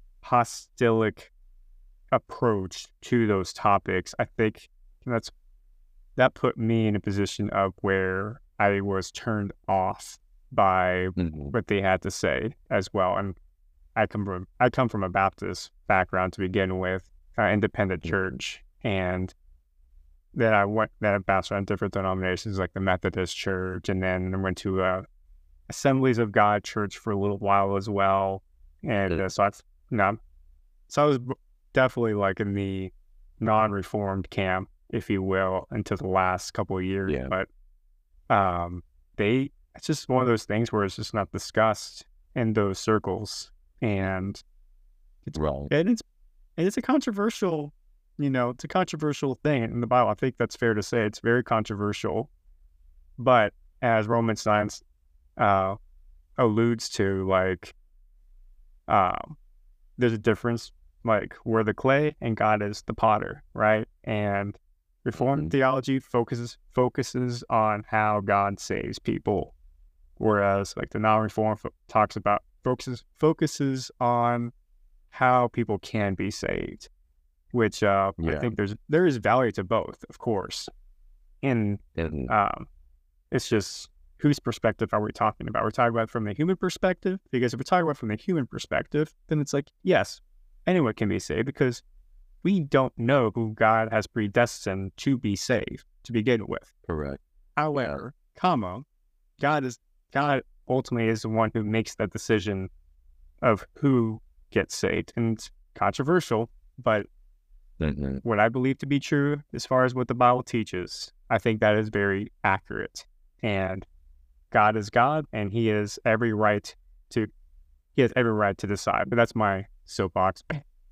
hostilic approach to those topics, I think that's, that put me in a position of where I was turned off by Mhm. what they had to say as well. And I come from I come from a Baptist background to begin with, uh, independent Mhm. church, and then I went then I bounced around different denominations like the Methodist Church, and then I went to uh, Assemblies of God Church for a little while as well. And Yeah. uh, so I, you know, so I was b- definitely like in the non-reformed camp, if you will, until the last couple of years. Yeah. But um, they it's just one of those things where it's just not discussed in those circles, and it's Right. and it's and it's a controversial, you know, it's a controversial thing in the Bible. I think that's fair to say. It's very controversial, but as Romans nine uh, alludes to, like, um, there's a difference. Like, we're the clay and God is the potter, right? And Reformed Mhm. theology focuses focuses on how God saves people, whereas like the non-reformed fo- talks about focuses focuses on how people can be saved. Which uh, I Yeah. think there's there is value to both, of course, and And um, it's just whose perspective are we talking about? We're talking about from the human perspective, because if we're talking about from the human perspective, then it's like, yes, anyone can be saved because we don't know who God has predestined to be saved to begin with. correct. However, comma, God is God ultimately is the one who makes that decision of who gets saved. And it's controversial, but Mhm. what I believe to be true as far as what the Bible teaches, I think that is very accurate. And God is God, and He has every right to He has every right to decide. But that's my soapbox.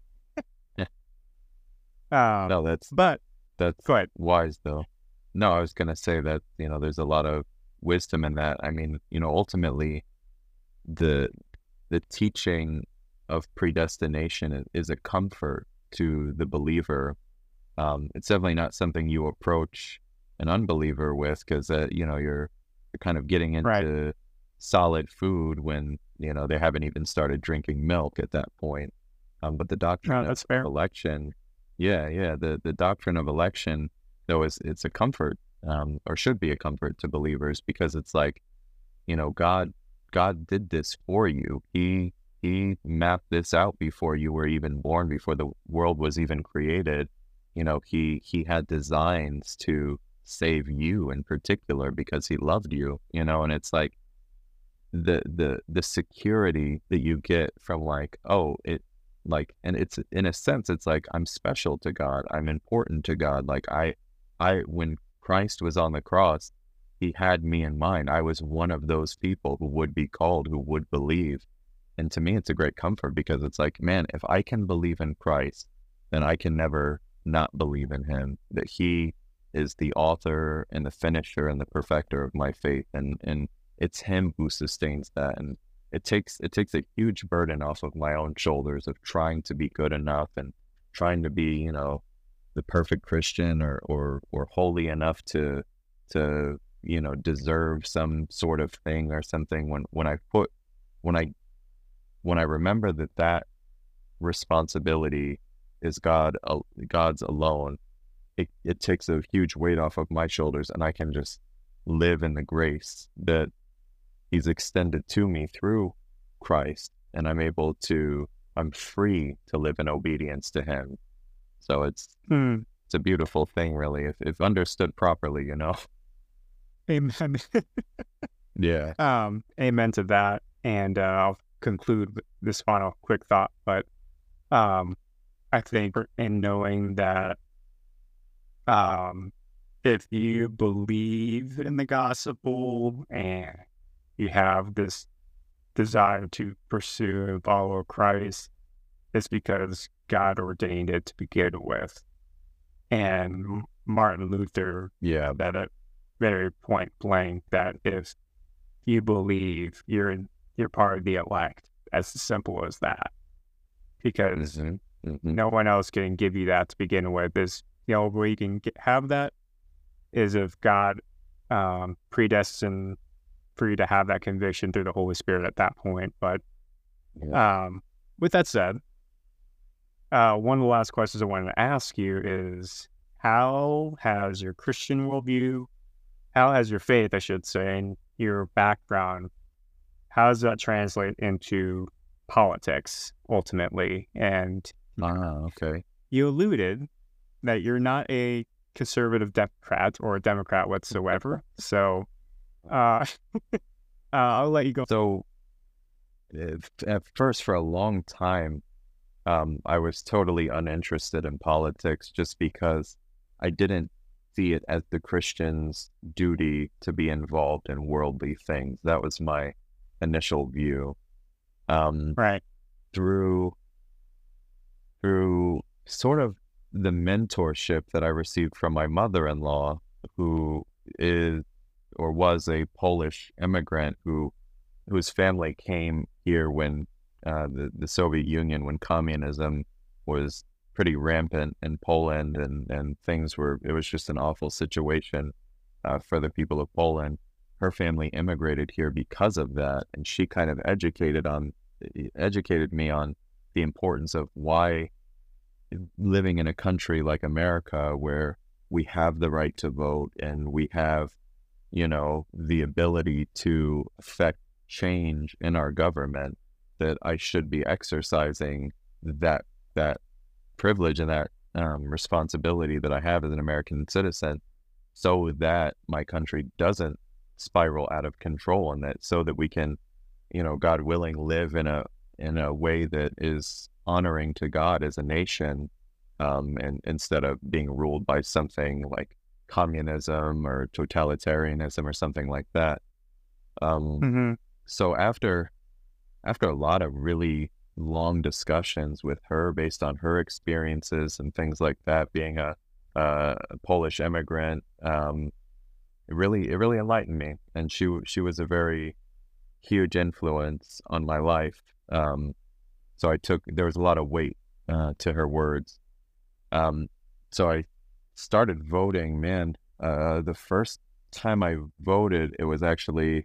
um, No, that's but that's go ahead. wise though. No, I was gonna say that, you know, there's a lot of wisdom in that. I mean, you know, ultimately the the teaching of predestination i- is a comfort to the believer. Um, it's definitely not something you approach an unbeliever with, because uh, you know, you're you're kind of getting Right. into solid food when, you know, they haven't even started drinking milk at that point. Um, but the doctrine No, of that's fair. election, yeah, yeah, the the doctrine of election, though, is it's a comfort, um, or should be a comfort to believers, because it's like, you know, God God did this for you. He he mapped this out before you were even born, before the world was even created. You know, he he had designs to save you in particular because he loved you, you know, and it's like the the the security that you get from like, oh, it like, and it's in a sense, it's like, I'm special to God, I'm important to God. Like I I when Christ was on the cross, he had me in mind. I was one of those people who would be called, who would believe. And to me, it's a great comfort because it's like, man, if I can believe in Christ, then I can never not believe in him, that he is the author and the finisher and the perfecter of my faith. And, and it's him who sustains that. And it takes, it takes a huge burden off of my own shoulders of trying to be good enough and trying to be, you know, the perfect Christian or, or, or holy enough to, to, you know, deserve some sort of thing or something. When, when I put, when I, when I remember that that responsibility is God, uh, God's alone, it, it takes a huge weight off of my shoulders, and I can just live in the grace that he's extended to me through Christ. And I'm able to, I'm free to live in obedience to him. So it's, Hmm. it's a beautiful thing, really, if, if understood properly, you know? Amen. Yeah. Um, amen to that. And uh, I'll conclude with this final quick thought. But um, I think in knowing that um, if you believe in the gospel and you have this desire to pursue and follow Christ, it's because God ordained it to begin with. And Martin Luther Yeah. said it very point blank that if you believe, you're you're part of the elect. As simple as that. Because Mm-hmm. Mm-hmm. no one else can give you that to begin with. Is the only way you can get, have that is if God um, predestined for you to have that conviction through the Holy Spirit at that point. But Yeah. um, with that said, uh, one of the last questions I wanted to ask you is, how has your Christian worldview, how has your faith, I should say, and your background, how does that translate into politics ultimately? And Ah, okay. you alluded that you're not a conservative Democrat or a Democrat whatsoever. So uh, uh, I'll let you go. So if, at first, for a long time, um, I was totally uninterested in politics just because I didn't see it as the Christian's duty to be involved in worldly things. That was my initial view. Um, Right. through through sort of the mentorship that I received from my mother-in-law, who is or was a Polish immigrant who whose family came here when uh, the, the Soviet Union, when communism was pretty rampant in Poland, and, and things were, it was just an awful situation uh, for the people of Poland. Her family immigrated here because of that, and she kind of educated on educated me on the importance of why living in a country like America, where we have the right to vote and we have, you know, the ability to affect change in our government, that I should be exercising that that privilege and that um, responsibility that I have as an American citizen, so that my country doesn't spiral out of control, and that so that we can, you know, God willing, live in a in a way that is honoring to God as a nation, um, and instead of being ruled by something like communism or totalitarianism or something like that. Um, Mm-hmm. so after after a lot of really long discussions with her based on her experiences and things like that, being a, a Polish immigrant, um, it really it really enlightened me, and she she was a very huge influence on my life. Um, so I took there was a lot of weight uh, to her words. Um, so I started voting. Man, uh, the first time I voted, it was actually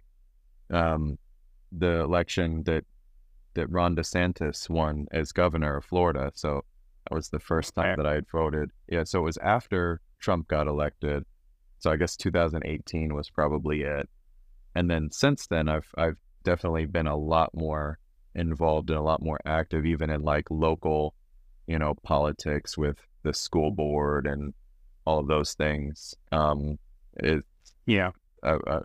um, the election that that Ron DeSantis won as governor of Florida. So that was the first time that I had voted. Yeah, so it was after Trump got elected. So I guess two thousand eighteen was probably it. And then since then, I've I've definitely been a lot more involved and a lot more active, even in like local, you know, politics with the school board and all of those things. Um, it, Yeah. uh, uh,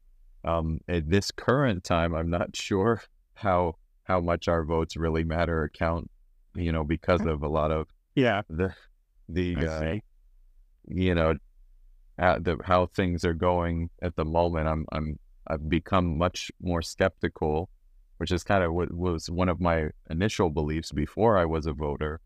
um, at this current time, I'm not sure how how much our votes really matter or count, you know, because of a lot of Yeah. the the I uh, see. you know, at the how things are going at the moment, I'm I'm I've become much more skeptical, which is kind of what was one of my initial beliefs before I was a voter.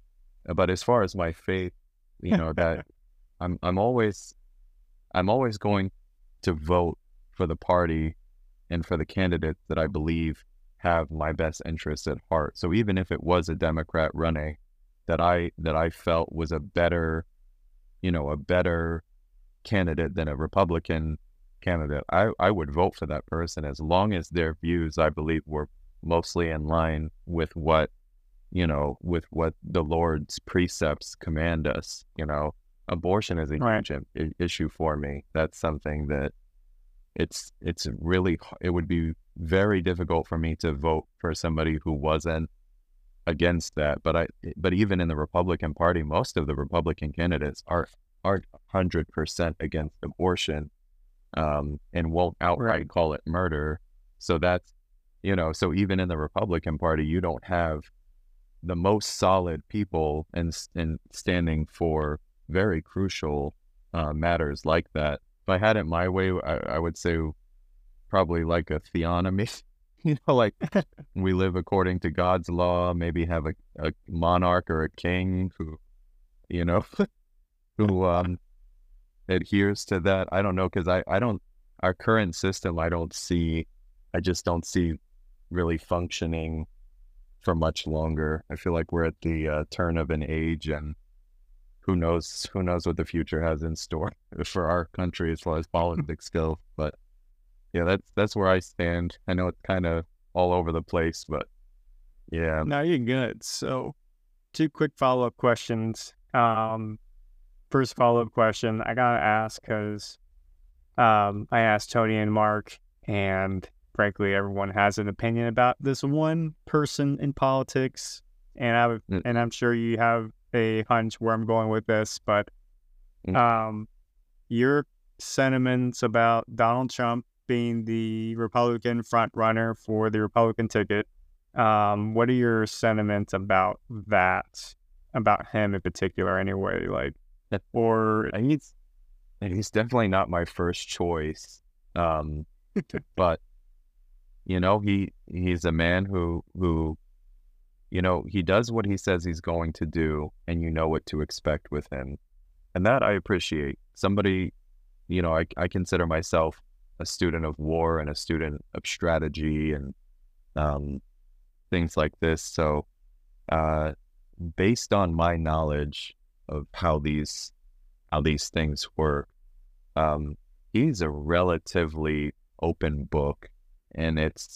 But as far as my faith, you know, that I'm I'm always I'm always going to vote for the party and for the candidates that I believe have my best interests at heart. So even if it was a Democrat running that I that I felt was a better, you know, a better candidate than a Republican candidate, I, I would vote for that person as long as their views, I believe, were mostly in line with what, you know, with what the Lord's precepts command us. You know, abortion is a Right. huge i- issue for me. That's something that it's it's really h- it would be very difficult for me to vote for somebody who wasn't against that. But I but even in the Republican Party, most of the Republican candidates are aren't one hundred percent against abortion, um, and won't outright Right. call it murder. So that's, you know, so even in the Republican Party, you don't have the most solid people and and standing for very crucial uh, matters like that. If I had it my way, I, I would say probably like a theonomy, you know, like we live according to God's law, maybe have a, a monarch or a king who, you know, who um, adheres to that. I don't know, because I, I don't, our current system, I don't see, I just don't see really functioning for much longer. I feel like we're at the uh, turn of an age, and who knows, who knows what the future has in store for our country as far as politics go. But yeah, that's, that's where I stand. I know it's kind of all over the place, but yeah. No, you're good. So, two quick follow up questions. Um, first follow up question I gotta ask because um, I asked Tony and Mark, and frankly, everyone has an opinion about this one person in politics, and I would, Mm, and I'm sure you have a hunch where I'm going with this, but mm. um, your sentiments about Donald Trump being the Republican front runner for the Republican ticket. Um, what are your sentiments about that? About him in particular, anyway? Like, or And he's, and he's definitely not my first choice. Um, but you know, he, he's a man who, who, you know, he does what he says he's going to do, and you know what to expect with him. And that I appreciate. Somebody, you know, I, I consider myself a student of war and a student of strategy and um, things like this. So, uh, based on my knowledge of how these how these things work, um, he's a relatively open book, and it's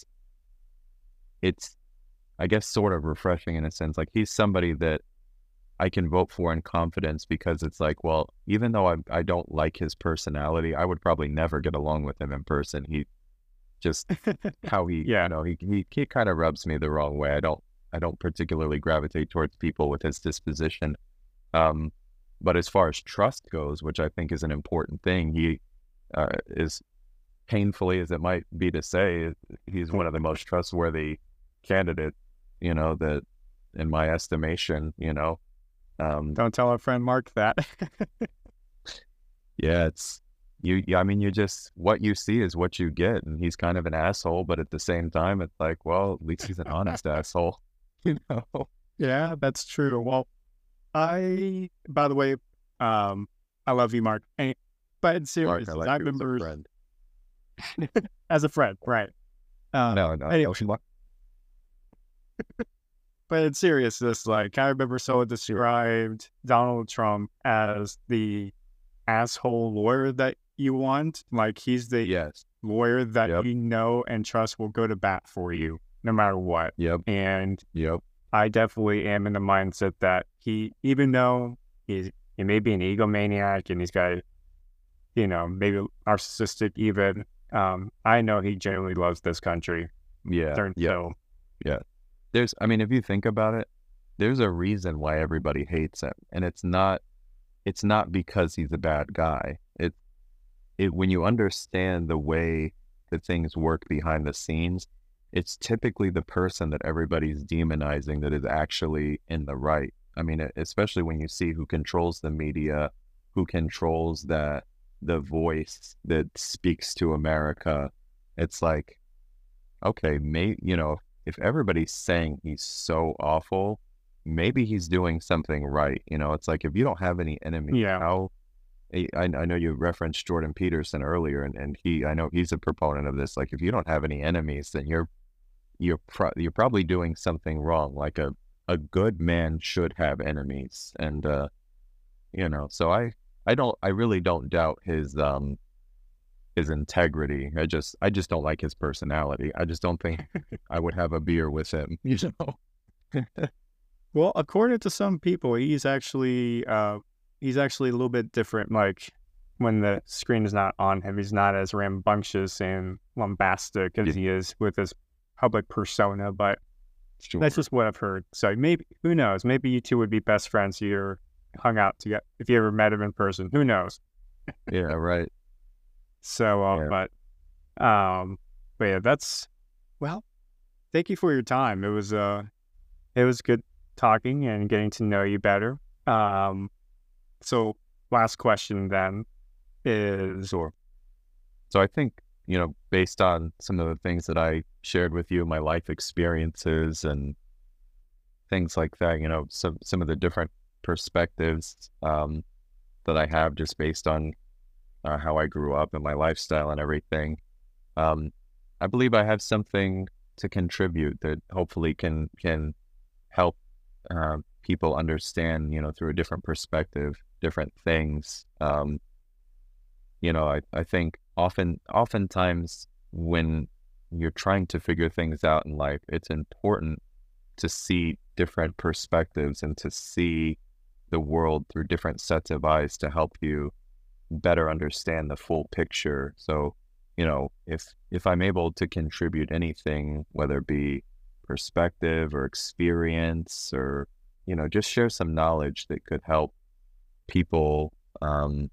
it's I guess sort of refreshing in a sense. Like, he's somebody that I can vote for in confidence, because it's like, well, even though I I don't like his personality, I would probably never get along with him in person. He just how he, yeah, you know, he he, he kind of rubs me the wrong way. I don't I don't particularly gravitate towards people with his disposition. Um, but as far as trust goes, which I think is an important thing, he uh, is, painfully as it might be to say, he's one of the most trustworthy candidates, you know, that in my estimation, you know. Um, don't tell our friend Mark that. yeah, it's you. Yeah, I mean, you just, what you see is what you get, and he's kind of an asshole, but at the same time, it's like, well, at least he's an honest asshole, you know. Yeah, that's true. Well, I, by the way, um, I love you, Mark. And, but in Mark, serious, I I like you as a remember friend. as a friend, right? Uh, No, no, anyway, no. but in seriousness, like, I remember someone described Donald Trump as the asshole lawyer that you want. Like, he's the Yes. lawyer that Yep. you know and trust will go to bat for you no matter what. Yep. And Yep. I definitely am in the mindset that he, even though he's, he may be an egomaniac and he's got, you know, maybe narcissistic even, um, I know he genuinely loves this country. Yeah. Turn- Yeah. So, Yeah. There's, I mean, if you think about it, there's a reason why everybody hates him. And it's not, it's not because he's a bad guy. It, it, when you understand the way that things work behind the scenes, it's typically the person that everybody's demonizing that is actually in the right. I mean, especially when you see who controls the media, who controls that, the voice that speaks to America. It's like, okay, may you know, if everybody's saying he's so awful, maybe he's doing something right. You know, it's like if you don't have any enemies, Yeah. how I, I know you referenced Jordan Peterson earlier, and, and he I know he's a proponent of this. Like, if you don't have any enemies, then you're you're pro- you're probably doing something wrong. Like a a good man should have enemies, and uh, you know, so I I don't I really don't doubt his um his integrity. I just I just don't like his personality. I just don't think I would have a beer with him. You know. Well, according to some people, he's actually uh, he's actually a little bit different. Like when the screen is not on him, he's not as rambunctious and bombastic as Yeah. he is with his public persona. But Sure. that's just what I've heard. So maybe, who knows? Maybe you two would be best friends. If you're hung out together. If you ever met him in person, who knows? Yeah. Right. So, uh, Yeah. but um, but yeah, that's well. Thank you for your time. It was uh, it was good talking and getting to know you better. Um, so last question then is, Sure. So I think, you know, based on some of the things that I shared with you, my life experiences and things like that, you know, some some of the different perspectives um, that I have just based on uh, how I grew up and my lifestyle and everything. Um, I believe I have something to contribute that hopefully can can help uh, people understand, you know, through a different perspective, different things. Um, you know, I, I think often, oftentimes when you're trying to figure things out in life, it's important to see different perspectives and to see the world through different sets of eyes to help you better understand the full picture. So, you know, if if I'm able to contribute anything, whether it be perspective or experience or, you know, just share some knowledge that could help people, um,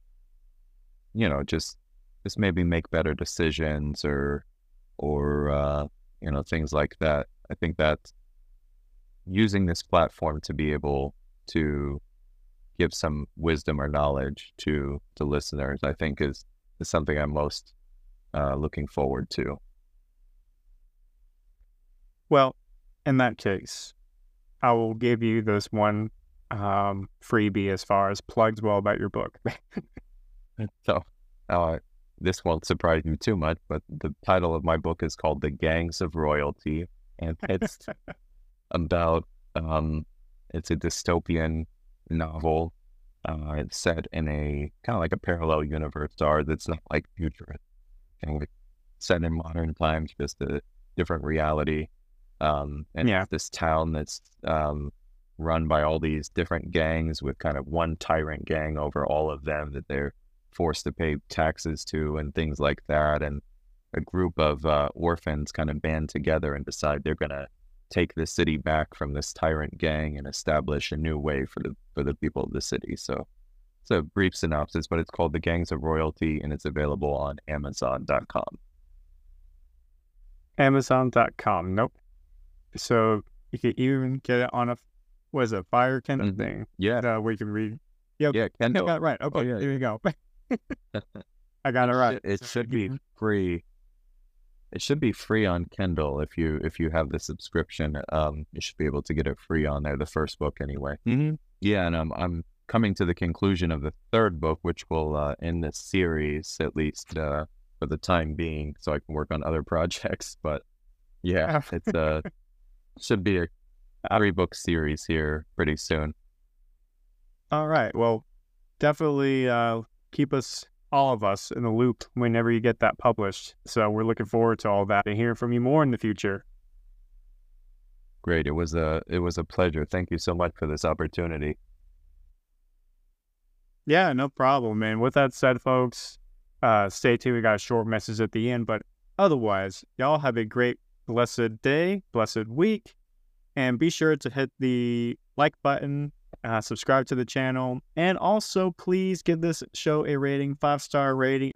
you know, just just maybe make better decisions or or uh, you know, things like that. I think that using this platform to be able to give some wisdom or knowledge to to listeners, I think is is something I'm most uh, looking forward to. well, in that case, I will give you this one um, freebie as far as plugs well about your book. So, uh, this won't surprise you too much, but the title of my book is called The Gangs of Royalty, and it's about um, it's a dystopian novel. Uh, it's set in a kind of like a parallel universe to ours. It's not like future, kind of set in modern times, just a different reality. Um, and Yeah. it's this town that's um, run by all these different gangs with kind of one tyrant gang over all of them that they're forced to pay taxes to and things like that. And a group of uh, orphans kind of band together and decide they're going to take the city back from this tyrant gang and establish a new way for the for the people of the city. So it's a brief synopsis, but it's called The Gangs of Royalty, and it's available on Amazon dot com. Amazon dot com. Nope. So you can even get it on a, what is it, Fire Kindle Mhm. thing Yeah, uh, where you can read. Yep. yeah, I Kindle. got it right. Okay, yeah. there you go. I got it right. It So should you be can- free. It should be free on Kindle if you if you have the subscription. Um, you should be able to get it free on there. The first book, anyway. Mm-hmm. Yeah, and um, I'm coming to the conclusion of the third book, which will uh, end this series at least uh, for the time being, so I can work on other projects. But yeah, it's uh should be a three book series here pretty soon. All right. Well, definitely uh, keep us, all of us, in the loop whenever you get that published. So we're looking forward to all that and hearing from you more in the future. Great. It was a it was a pleasure. Thank you so much for this opportunity. Yeah, no problem. And with that said, folks, uh, stay tuned. We got a short message at the end, but otherwise, y'all have a great, blessed day, blessed week, and be sure to hit the like button, uh, subscribe to the channel, and also please give this show a rating, five star rating.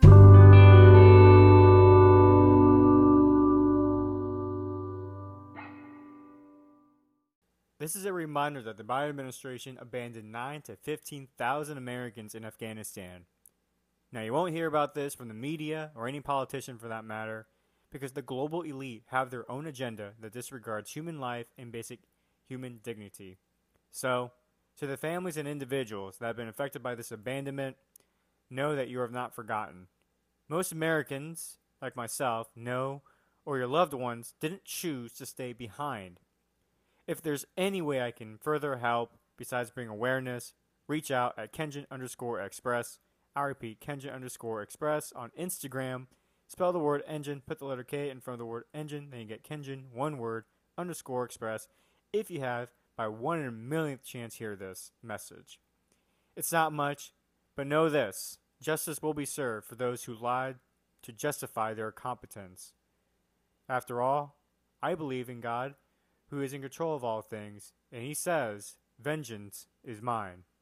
This is a reminder that the Biden administration abandoned nine to fifteen thousand Americans in Afghanistan. Now, you won't hear about this from the media or any politician for that matter, because the global elite have their own agenda that disregards human life and basic human dignity. So, to the families and individuals that have been affected by this abandonment, know that you are not forgotten. Most Americans, like myself, know or your loved ones didn't choose to stay behind. If there's any way I can further help besides bring awareness, reach out at Kenjin underscore express. I repeat, Kenjin underscore express on Instagram. Spell the word engine, put the letter K in front of the word engine, then you get Kenjin, one word, underscore express, if you have, by one in a millionth chance, hear this message. It's not much, but know this. Justice will be served for those who lied to justify their competence. After all, I believe in God, who is in control of all things, and he says, vengeance is mine.